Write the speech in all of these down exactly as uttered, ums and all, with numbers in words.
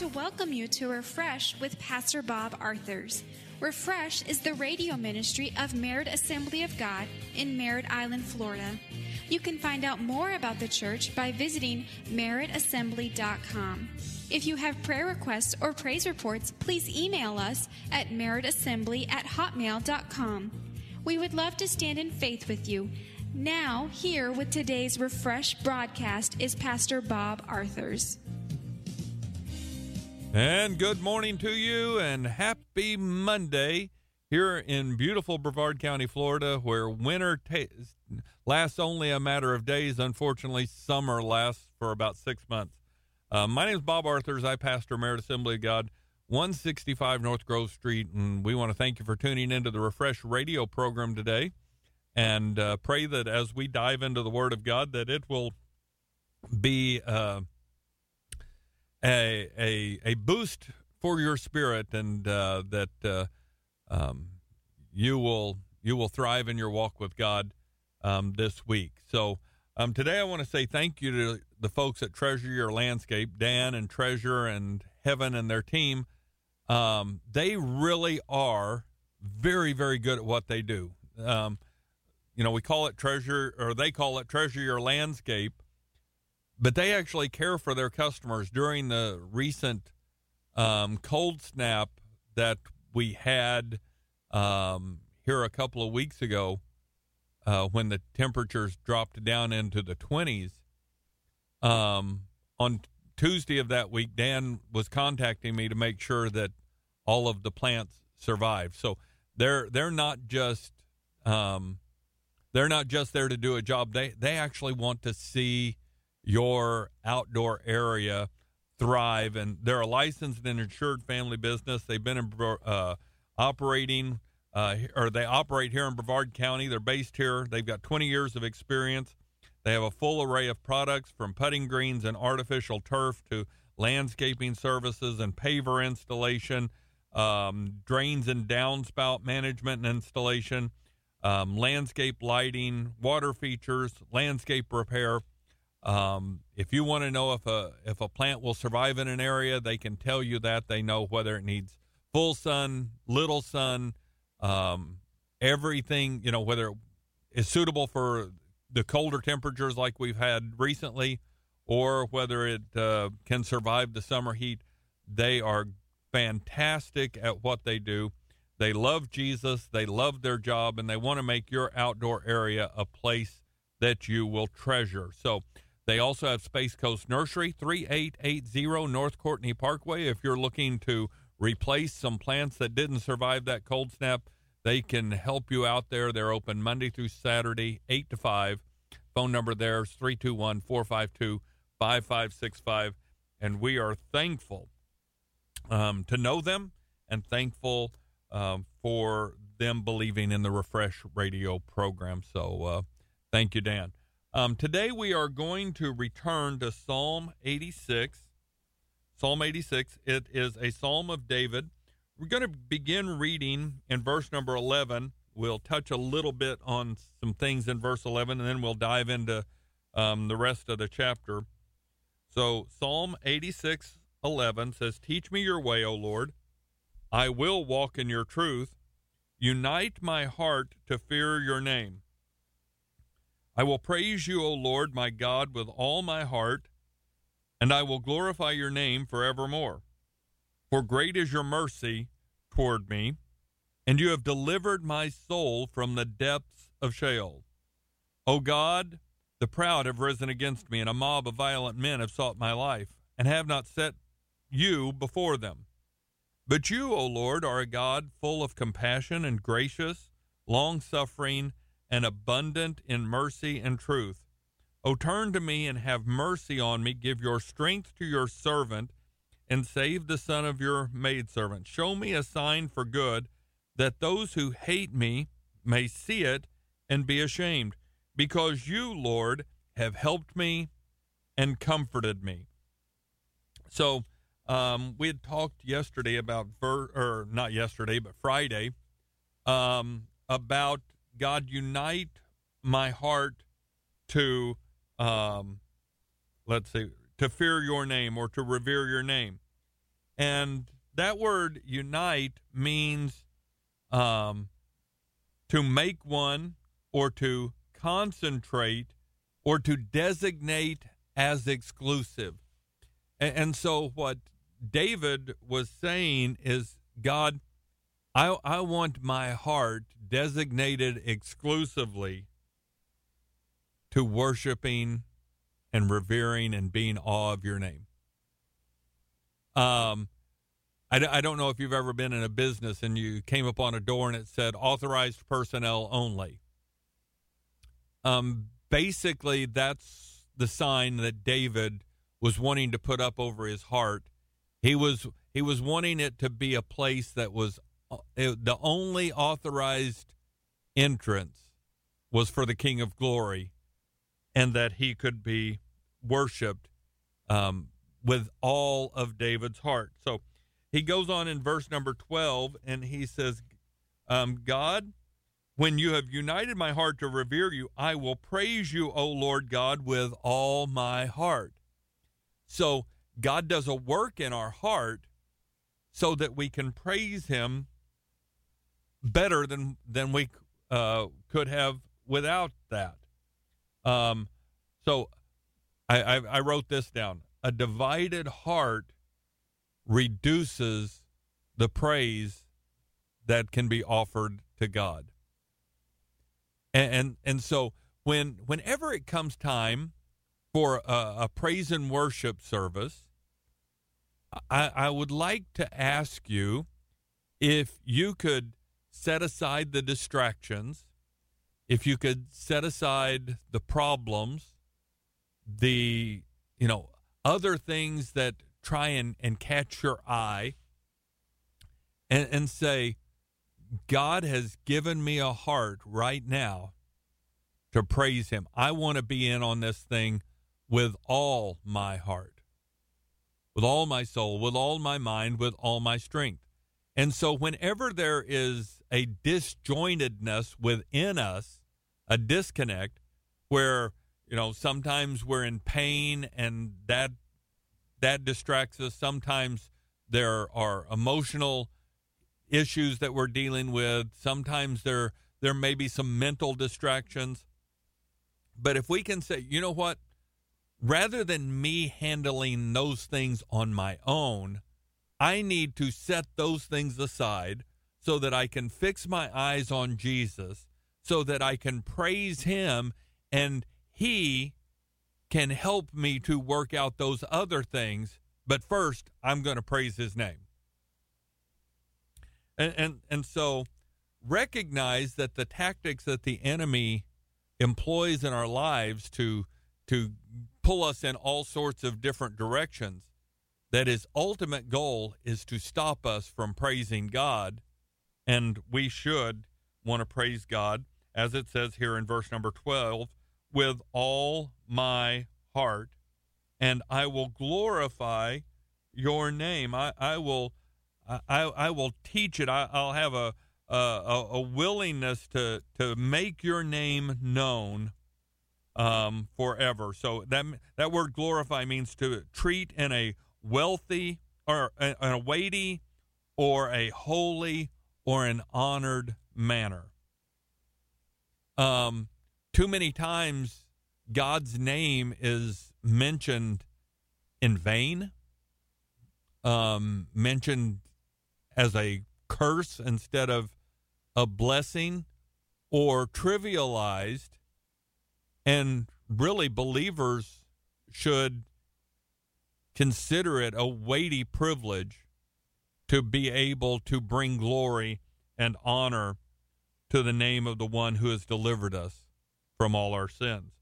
welcome you to Refresh with Pastor Bob Arthurs. Refresh is the radio ministry of Merritt Assembly of God in Merritt Island, Florida. You can find out more about the church by visiting merritt assembly dot com. If you have prayer requests or praise reports, please email us at merrittassembly at hotmail dot com. We would love to stand in faith with you. Now, here with today's Refresh broadcast is Pastor Bob Arthurs. And good morning to you, and happy Monday here in beautiful Brevard County, Florida, where winter ta- lasts only a matter of days. Unfortunately, summer lasts for about six months. Uh, my name is Bob Arthurs. I pastor Merritt Assembly of God, one sixty-five North Grove Street, and we want to thank you for tuning into the Refresh radio program today, and uh, pray that as we dive into the Word of God, that it will be uh, a, a a boost for your spirit, and uh, that uh, um, you will you will thrive in your walk with God um, this week. So um, today I want to say thank you to the folks at Treasure Your Landscape, Dan and Treasure and Heaven and their team. Um, they really are very, very good at what they do. Um, you know, we call it Treasure, or they call it Treasure Your Landscape, but they actually care for their customers. During the recent um, cold snap that we had um, here a couple of weeks ago, uh, when the temperatures dropped down into the twenties, um, on Tuesday of that week, Dan was contacting me to make sure that all of the plants survived. So they're they're not just um, they're not just there to do a job. They they actually want to see your outdoor area thrive, and they're a licensed and insured family business. They've been in, uh, operating, uh, or they operate here in Brevard County. They're based here. They've got twenty years of experience. They have a full array of products, from putting greens and artificial turf to landscaping services and paver installation, um, drains and downspout management and installation, um, landscape lighting, water features, landscape repair. Um, if you want to know if a if a plant will survive in an area, they can tell you that. They know whether it needs full sun, little sun, um, everything, you know, whether it is suitable for the colder temperatures like we've had recently, or whether it uh, can survive the summer heat. They are fantastic at what they do. They love Jesus, they love their job, and they want to make your outdoor area a place that you will treasure. So they also have Space Coast Nursery, thirty-eight eighty North Courtney Parkway. If you're looking to replace some plants that didn't survive that cold snap, they can help you out there. They're open Monday through Saturday, eight to five. Phone number there is three two one, four five two, five five six five. And we are thankful um, to know them, and thankful um, for them believing in the Refresh radio program. So uh, thank you, Dan. Um, today we are going to return to Psalm eighty-six. Psalm eighty-six, it is a Psalm of David. We're going to begin reading in verse number eleven. We'll touch a little bit on some things in verse eleven, and then we'll dive into um, the rest of the chapter. So Psalm eighty-six eleven says, "Teach me your way, O Lord. I will walk in your truth. Unite my heart to fear your name. I will praise you, O Lord, my God, with all my heart, and I will glorify your name forevermore. For great is your mercy toward me, and you have delivered my soul from the depths of Sheol. O God, the proud have risen against me, and a mob of violent men have sought my life, and have not set you before them. But you, O Lord, are a God full of compassion and gracious, long-suffering, and abundant in mercy and truth. O turn to me and have mercy on me. Give your strength to your servant, and save the son of your maidservant. Show me a sign for good, that those who hate me may see it and be ashamed, because you, Lord, have helped me and comforted me." So um, we had talked yesterday about, ver- or not yesterday, but Friday, um, about God, unite my heart to, um, let's see, to fear your name, or to revere your name. And that word unite means um, to make one or to concentrate or to designate as exclusive. And, and so what David was saying is, God, I, I want my heart designated exclusively to worshiping and revering and being awe of your name. Um, I, I don't know if you've ever been in a business and you came upon a door and it said authorized personnel only. Um, basically, that's the sign that David was wanting to put up over his heart. He was he was wanting it to be a place that was uh, the only authorized entrance was for the King of Glory, and that he could be worshipped um, with all of David's heart. So he goes on in verse number twelve, and he says, um, God, when you have united my heart to revere you, I will praise you, O Lord God, with all my heart. So God does a work in our heart so that we can praise him better than, than we uh, could have without that. Um, so I, I, I wrote this down. A divided heart reduces the praise that can be offered to God. And and, and so when whenever it comes time for a, a praise and worship service, I, I would like to ask you if you could set aside the distractions, if you could set aside the problems, the, you know, other things that try and, and catch your eye, and, and say, God has given me a heart right now to praise him. I want to be in on this thing with all my heart, with all my soul, with all my mind, with all my strength. And so whenever there is a disjointedness within us, a disconnect where, you know, sometimes we're in pain and that that distracts us. Sometimes there are emotional issues that we're dealing with. Sometimes there there may be some mental distractions. But if we can say, you know what, rather than me handling those things on my own, I need to set those things aside so that I can fix my eyes on Jesus, so that I can praise him, and he can help me to work out those other things. But first, I'm going to praise his name. And, and, and so recognize that the tactics that the enemy employs in our lives to, to pull us in all sorts of different directions, that his ultimate goal is to stop us from praising God. And we should want to praise God, as it says here in verse number twelve, with all my heart, and I will glorify your name. I, I will I, I will teach it. I, I'll have a, a a willingness to to make your name known um, forever. So that that word glorify means to treat in a wealthy or a, a weighty or a holy or an honored manner. Um, too many times God's name is mentioned in vain, um, mentioned as a curse instead of a blessing, or trivialized. And really, believers should consider it a weighty privilege to be able to bring glory and honor to the name of the one who has delivered us from all our sins.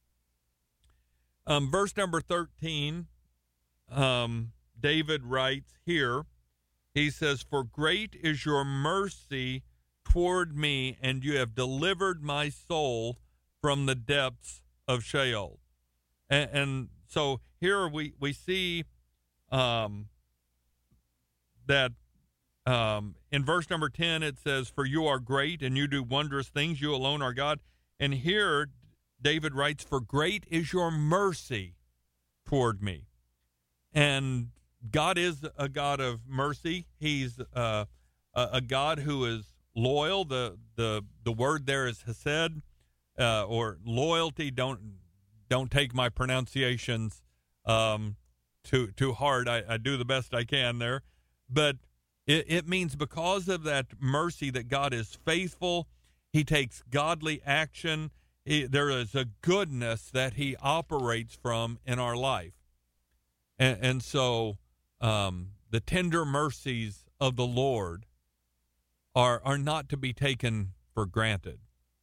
Um, verse number thirteen, um, David writes here, he says, "For great is your mercy toward me, and you have delivered my soul from the depths of Sheol." And, and so here we, we see um, that um, in verse number ten, it says, "For you are great, and you do wondrous things. You alone are God." And here David writes, "For great is your mercy toward me." And God is a God of mercy. He's uh, a, a God who is loyal. The the the word there is hesed, uh, or loyalty. Don't don't take my pronunciations um, too too hard. I, I do the best I can there, but it, it means because of that mercy that God is faithful. He takes godly action. He, there is a goodness that he operates from in our life, and, and so um, the tender mercies of the Lord are are not to be taken for granted.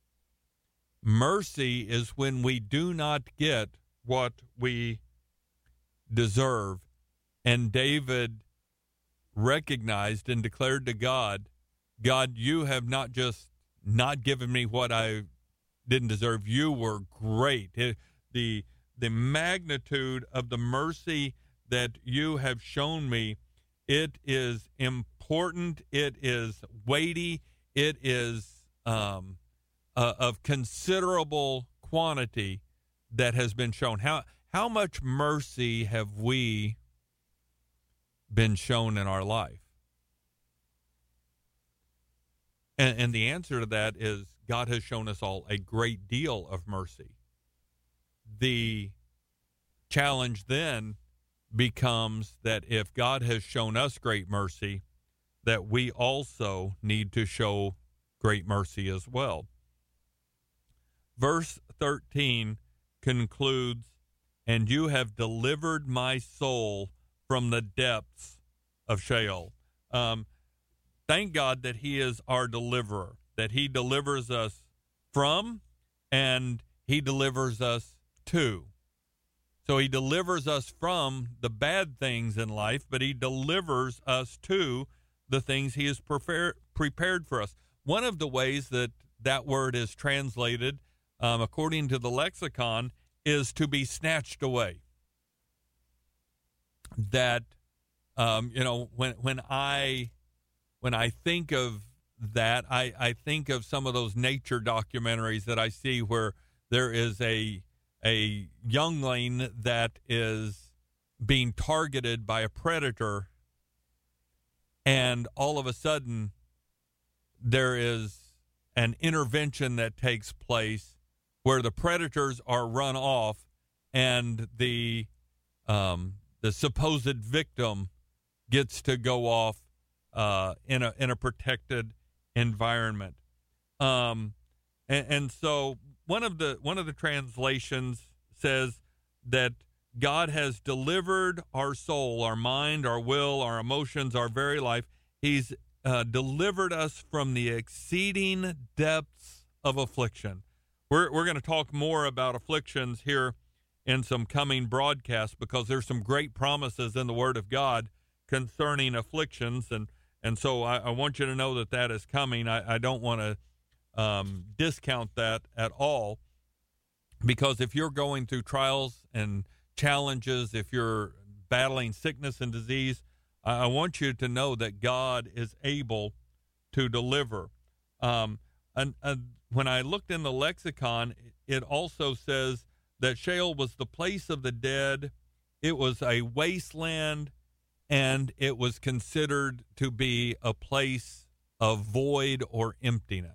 Mercy is when we do not get what we deserve, and David recognized and declared to God, God, you have not just not given me what I didn't deserve. You were great. It, the the magnitude of the mercy that you have shown me, it is important. It is weighty. It is um, uh, of considerable quantity that has been shown. How how much mercy have we been shown in our life? And, and the answer to that is God has shown us all a great deal of mercy. The challenge then becomes that if God has shown us great mercy, that we also need to show great mercy as well. Verse thirteen concludes, and you have delivered my soul from the depths of Sheol. Um, thank God that he is our deliverer, that he delivers us from and he delivers us to. So he delivers us from the bad things in life, but he delivers us to the things he has prepared prepared for us. One of the ways that that word is translated, um, according to the lexicon, is to be snatched away. That, um, you know, when when I when I think of that, I, I think of some of those nature documentaries that I see where there is a a youngling that is being targeted by a predator, and all of a sudden there is an intervention that takes place where the predators are run off and the um, the supposed victim gets to go off uh, in a in a protected environment. Um, and, and so one of the one of the translations says that God has delivered our soul, our mind, our will, our emotions, our very life. He's uh, delivered us from the exceeding depths of affliction. We're we're going to talk more about afflictions here in some coming broadcasts, because there's some great promises in the Word of God concerning afflictions, and and so I, I want you to know that that is coming. I, I don't want to um, discount that at all, because if you're going through trials and challenges, if you're battling sickness and disease, I, I want you to know that God is able to deliver. Um, and, and when I looked in the lexicon, it also says that Sheol was the place of the dead. It was a wasteland, and it was considered to be a place of void or emptiness.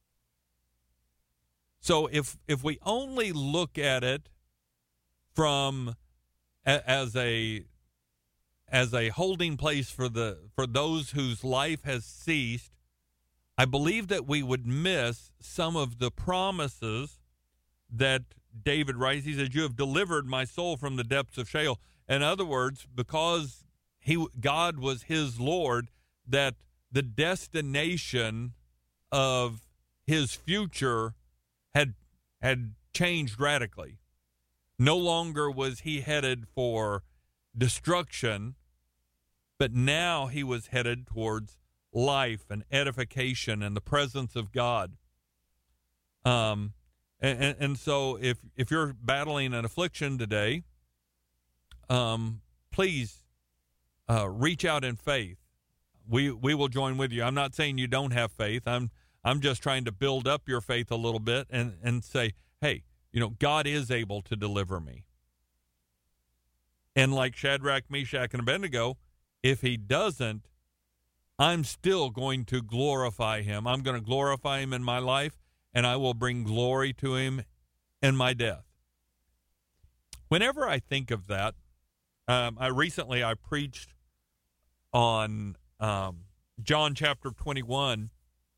So if if we only look at it from a, as a as a holding place for the for those whose life has ceased, I believe that we would miss some of the promises that David writes. He says, "You have delivered my soul from the depths of Sheol." In other words, because he God was his Lord, that the destination of his future had had changed radically. No longer was he headed for destruction, but now he was headed towards life and edification and the presence of God. Um, and, and, and so if if you're battling an affliction today, um, please uh, reach out in faith. We we will join with you. I'm not saying you don't have faith. I'm I'm just trying to build up your faith a little bit and, and say, hey, you know, God is able to deliver me. And like Shadrach, Meshach, and Abednego, if he doesn't, I'm still going to glorify him. I'm going to glorify him in my life, and I will bring glory to him in my death. Whenever I think of that, um, I recently I preached on um, John chapter twenty-one,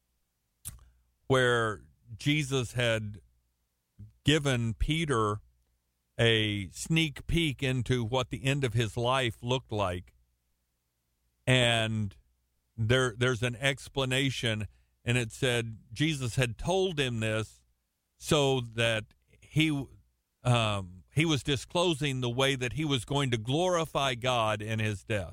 where Jesus had given Peter a sneak peek into what the end of his life looked like. And there, there's an explanation, and it said Jesus had told him this so that he, um, he was disclosing the way that he was going to glorify God in his death.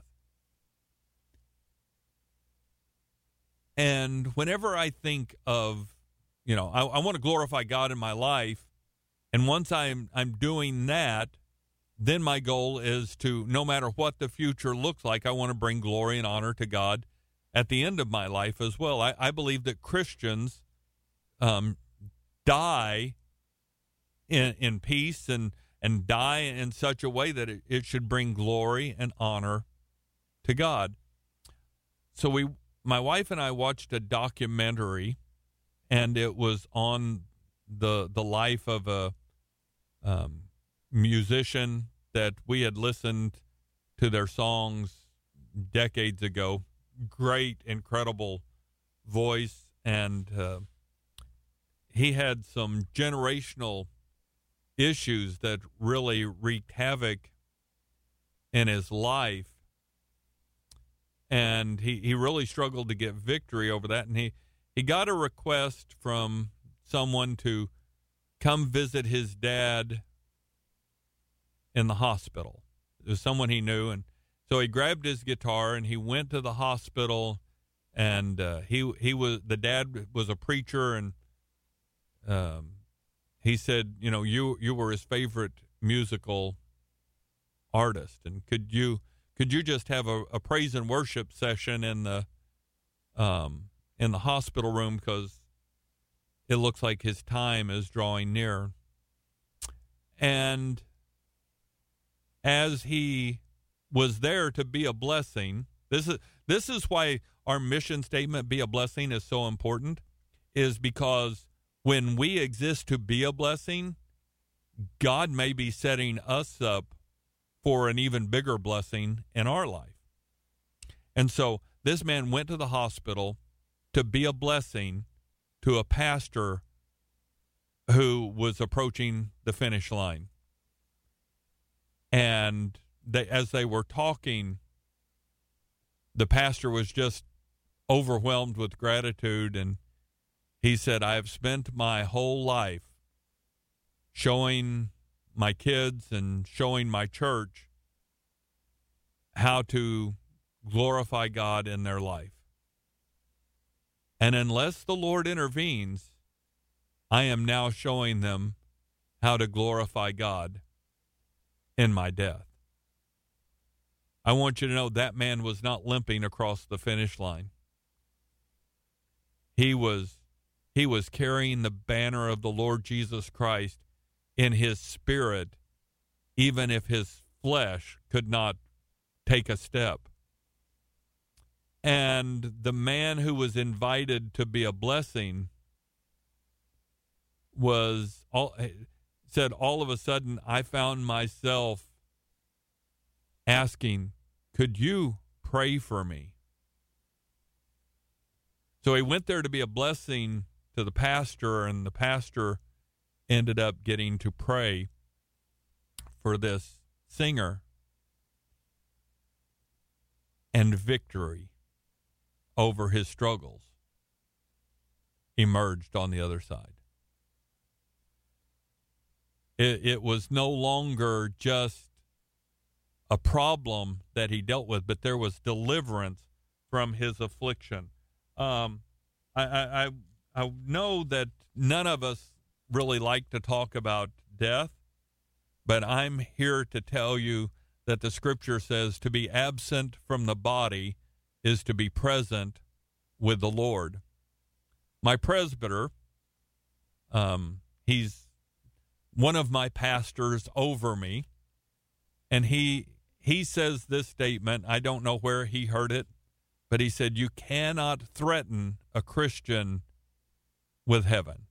And whenever I think of, you know, I, I want to glorify God in my life, and once I'm I'm doing that, then my goal is to, no matter what the future looks like, I want to bring glory and honor to God at the end of my life as well. I, I believe that Christians um, die in in peace and and die in such a way that it, it should bring glory and honor to God. So we, my wife and I watched a documentary, and it was on the the life of a um, musician that we had listened to their songs decades ago. Great, incredible voice, and uh, he had some generational issues that really wreaked havoc in his life, and he, he really struggled to get victory over that, and he, he got a request from someone to come visit his dad in the hospital. It was someone he knew, and so he grabbed his guitar and he went to the hospital, and uh, he he was the dad was a preacher, and um, he said, you know, you you were his favorite musical artist, and could you could you just have a, a praise and worship session in the um in the hospital room, because it looks like his time is drawing near. And as he was there to be a blessing, this is this is why our mission statement, be a blessing, is so important, is because when we exist to be a blessing, God may be setting us up for an even bigger blessing in our life. And so this man went to the hospital to be a blessing to a pastor who was approaching the finish line. And they, as they were talking, the pastor was just overwhelmed with gratitude, and he said, I have spent my whole life showing my kids and showing my church how to glorify God in their life. And unless the Lord intervenes, I am now showing them how to glorify God in my death. I want you to know that man was not limping across the finish line. He was, he was carrying the banner of the Lord Jesus Christ in his spirit, even if his flesh could not take a step. And the man who was invited to be a blessing was all, said, all of a sudden, I found myself asking, could you pray for me? So he went there to be a blessing to the pastor, and the pastor ended up getting to pray for this singer, and victory over his struggles emerged on the other side. It, it was no longer just a problem that he dealt with, but there was deliverance from his affliction. Um, I, I, I, I know that none of us really like to talk about death, but I'm here to tell you that the scripture says to be absent from the body is to be present with the Lord. My presbyter, um, he's one of my pastors over me, and he he says this statement. I don't know where he heard it, but he said, you cannot threaten a Christian with heaven.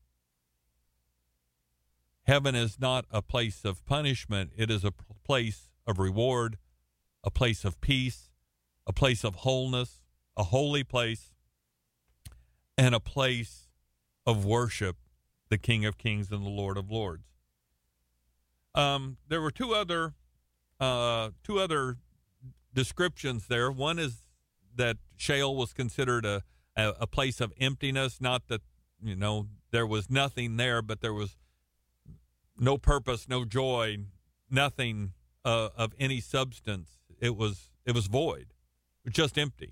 Heaven is not a place of punishment. It is a place of reward, a place of peace, a place of wholeness, a holy place, and a place of worship, the King of Kings and the Lord of Lords. Um, there were two other uh, two other descriptions there. One is that Sheol was considered a, a, a place of emptiness, not that, you know, there was nothing there, but there was no purpose, no joy, nothing uh, of any substance. It was it was void, just empty.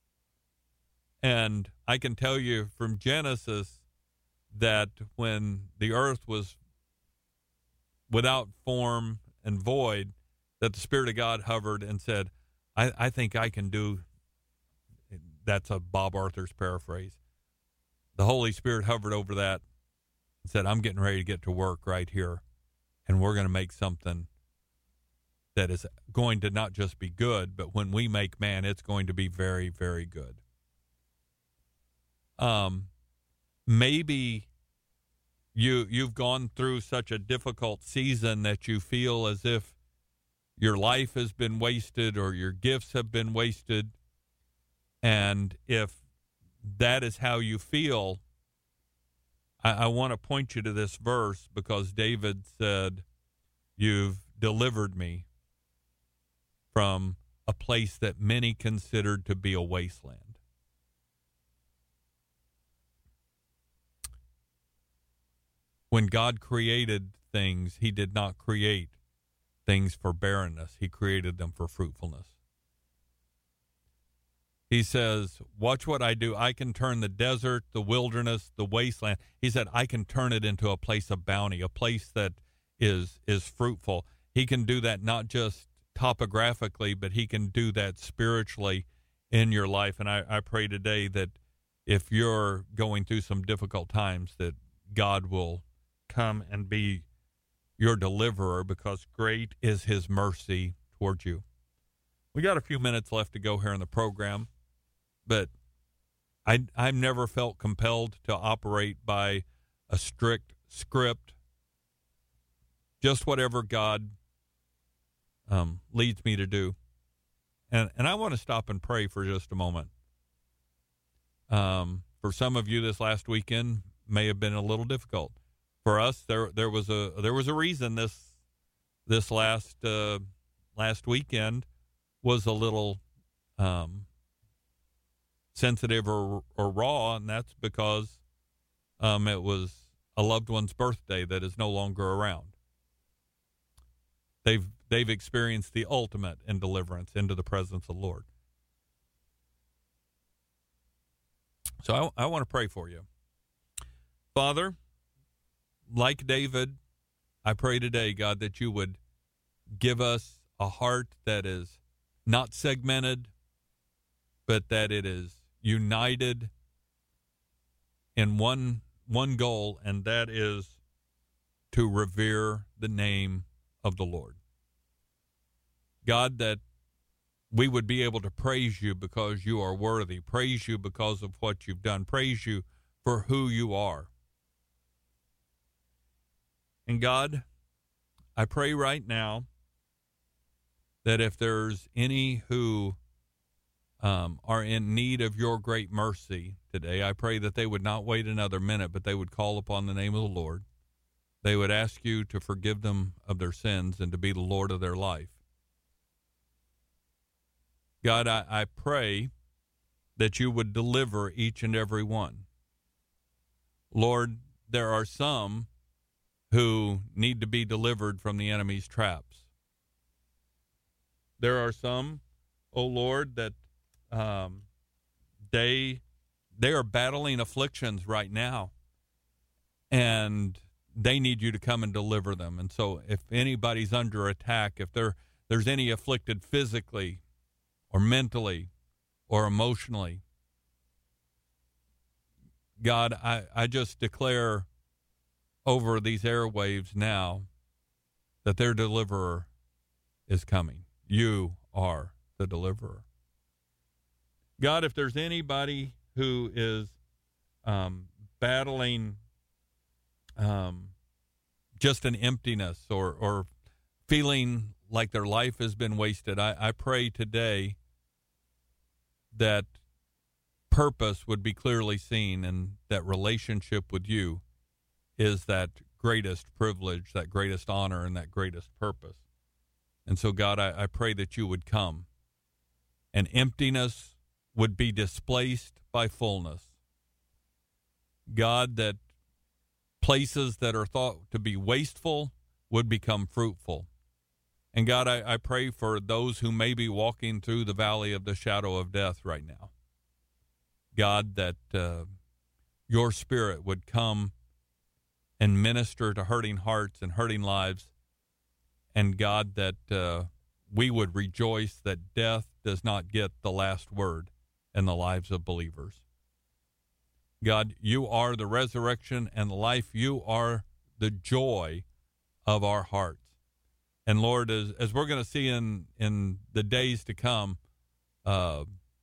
And I can tell you from Genesis that when the earth was without form and void, that the Spirit of God hovered and said, I, I think I can do, that's a Bob Arthur's paraphrase. The Holy Spirit hovered over that and said, I'm getting ready to get to work right here, and we're going to make something that is going to not just be good, but when we make man, it's going to be very, very good. Um, maybe you, you've gone through such a difficult season that you feel as if your life has been wasted or your gifts have been wasted. And if that is how you feel, I, I want to point you to this verse, because David said, you've delivered me from a place that many considered to be a wasteland. When God created things, he did not create things for barrenness. He created them for fruitfulness. He says, watch what I do. I can turn the desert, the wilderness, the wasteland. He said, I can turn it into a place of bounty, a place that is is fruitful. He can do that not just topographically, but he can do that spiritually in your life. And I, I pray today that if you're going through some difficult times, that God will come and be your deliverer, because great is his mercy towards you. We got a few minutes left to go here in the program, but I, I've never felt compelled to operate by a strict script. Just whatever God um, leads me to do. And, and I want to stop and pray for just a moment. Um, for some of you, this last weekend may have been a little difficult. For us, there there was a there was a reason this this last uh, last weekend was a little um, sensitive or or raw, and that's because um, it was a loved one's birthday that is no longer around. They've they've experienced the ultimate in deliverance into the presence of the Lord. So I, I want to pray for you, Father. Like David, I pray today, God, that you would give us a heart that is not segmented, but that it is united in one one goal, and that is to revere the name of the Lord. God, that we would be able to praise you because you are worthy, praise you because of what you've done, praise you for who you are. And God, I pray right now that if there's any who um, are in need of your great mercy today, I pray that they would not wait another minute, but they would call upon the name of the Lord. They would ask you to forgive them of their sins and to be the Lord of their life. God, I, I pray that you would deliver each and every one. Lord, there are some who need to be delivered from the enemy's traps. There are some, oh Lord, that um, they they are battling afflictions right now, and they need you to come and deliver them. And so if anybody's under attack, if there there's any afflicted physically or mentally or emotionally, God, I, I just declare over these airwaves now that their deliverer is coming. you are the deliverer. God, if there's anybody who is um, battling um, just an emptiness or, or feeling like their life has been wasted, I, I pray today that purpose would be clearly seen, and that relationship with you is that greatest privilege, that greatest honor, and that greatest purpose. And so, God, I, I pray that you would come, and emptiness would be displaced by fullness. God, that places that are thought to be wasteful would become fruitful. And God, I, I pray for those who may be walking through the valley of the shadow of death right now. God, that uh, your Spirit would come and minister to hurting hearts and hurting lives. And God, that uh, we would rejoice that death does not get the last word in the lives of believers. God, you are the resurrection and the life. You are the joy of our hearts. And Lord, as, as we're going to see in, in the days to come, uh,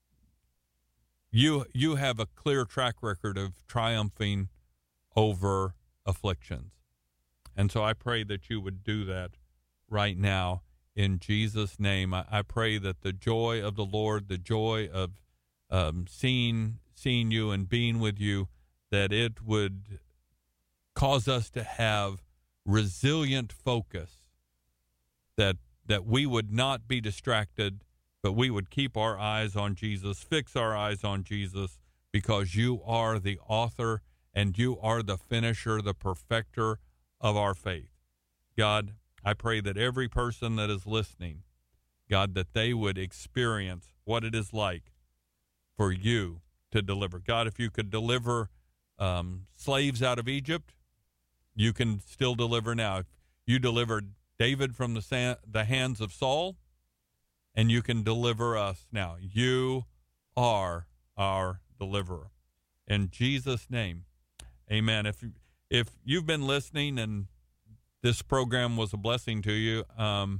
you you have a clear track record of triumphing over afflictions. And so I pray that you would do that right now in Jesus' name. I, I pray that the joy of the Lord, the joy of um, seeing seeing you and being with you, that it would cause us to have resilient focus, that that we would not be distracted, but we would keep our eyes on Jesus, fix our eyes on Jesus, because you are the author and you are the finisher, the perfecter of our faith. God, I pray that every person that is listening, God, that they would experience what it is like for you to deliver. God, if you could deliver um, slaves out of Egypt, you can still deliver now. If you delivered David from the, sa- the hands of Saul, and you can deliver us now. You are our deliverer. In Jesus' name, amen. If, if you've been listening and this program was a blessing to you, um,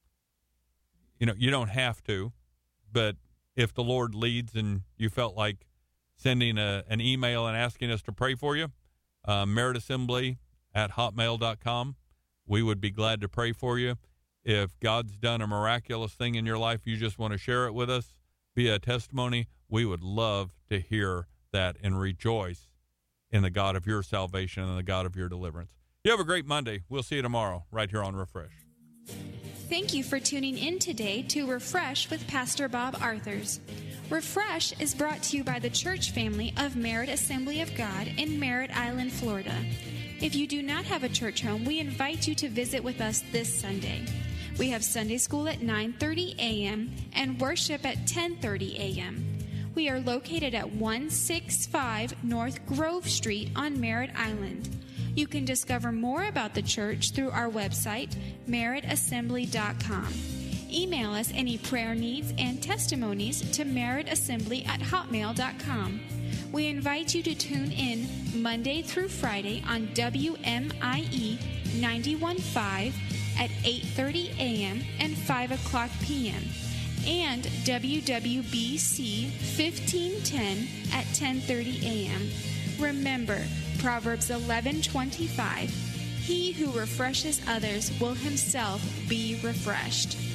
you know, you don't have to, but if the Lord leads and you felt like sending a, an email and asking us to pray for you, uh, merit assembly at hotmail dot com, we would be glad to pray for you. If God's done a miraculous thing in your life, you just want to share it with us via a testimony, we would love to hear that and rejoice in the God of your salvation and the God of your deliverance. You have a great Monday. We'll see you tomorrow right here on Refresh. Thank you for tuning in today to Refresh with Pastor Bob Arthurs. Refresh is brought to you by the church family of Merit Assembly of God in Merritt Island, Florida. If you do not have a church home, we invite you to visit with us this Sunday. We have Sunday school at nine thirty a.m. and worship at ten thirty a.m. We are located at one sixty-five North Grove Street on Merritt Island. You can discover more about the church through our website, merit assembly dot com. Email us any prayer needs and testimonies to merit assembly at hotmail dot com. We invite you to tune in Monday through Friday on W M I E ninety-one point five at eight thirty a.m. and five o'clock p.m. and W W B C fifteen ten at ten thirty a.m. Remember, Proverbs eleven twenty-five, he who refreshes others will himself be refreshed.